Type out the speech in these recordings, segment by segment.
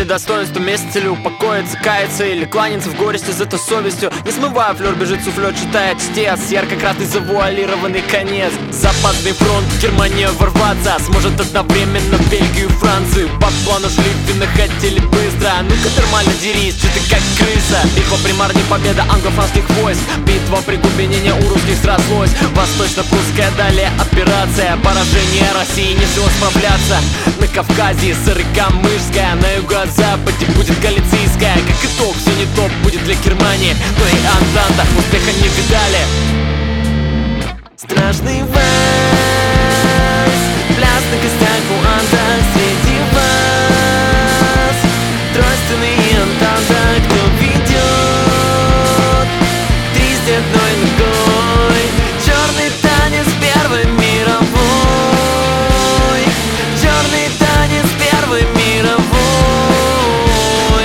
достоинству, месяц или упокоиться, каяться или кланяться в горести за то совестью. Не смывая флёр, бежит суфлёр, читая чтец. Ярко-красный завуалированный конец. Западный фронт, Германия ворваться сможет одновременно в Бельгию и Францию. По плану шли, финны хотели быстро. Ну-ка нормально дерись, что ты как крыса. Битва при Марне, победа англо-франских войск. Битва при Губине, не у русских срослось. Восточно-прусская, далее операция. Поражение России не сило справляться. На Кавказе Сыры-Камышская, на юго-западе будет Галицийская. Как итог, все не топ будет для Германии, но и Антанта успеха не видали. Страшный вальс, пляс на костях у антах среди вас. Тройственный Антанта, кто ведет трясти одной ногой. Черный танец Первой мировой. Черный танец Первой мировой.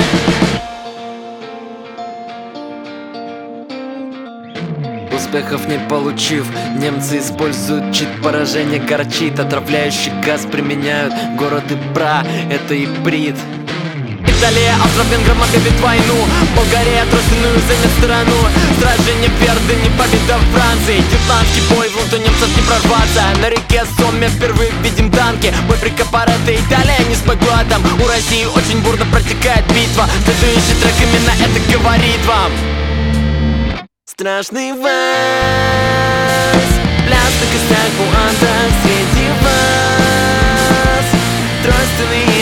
Успехов не получив, немцы используют чит. Поражение горчит, отравляющий газ применяют. Город Ибра, это иприт. Италия австро-венграм объявит войну. Болгария тройственную займет сторону. Сражение Верды, не победа Франции. Ютландский бой, в лунту немцев не прорваться. На реке Соме впервые видим танки. Бой при Капарете, Италия не смогла там. У России очень бурно протекает битва. Следующий трек именно это говорит вам. Страшный вальс, пляс на костях у антах среди вас. Тройственный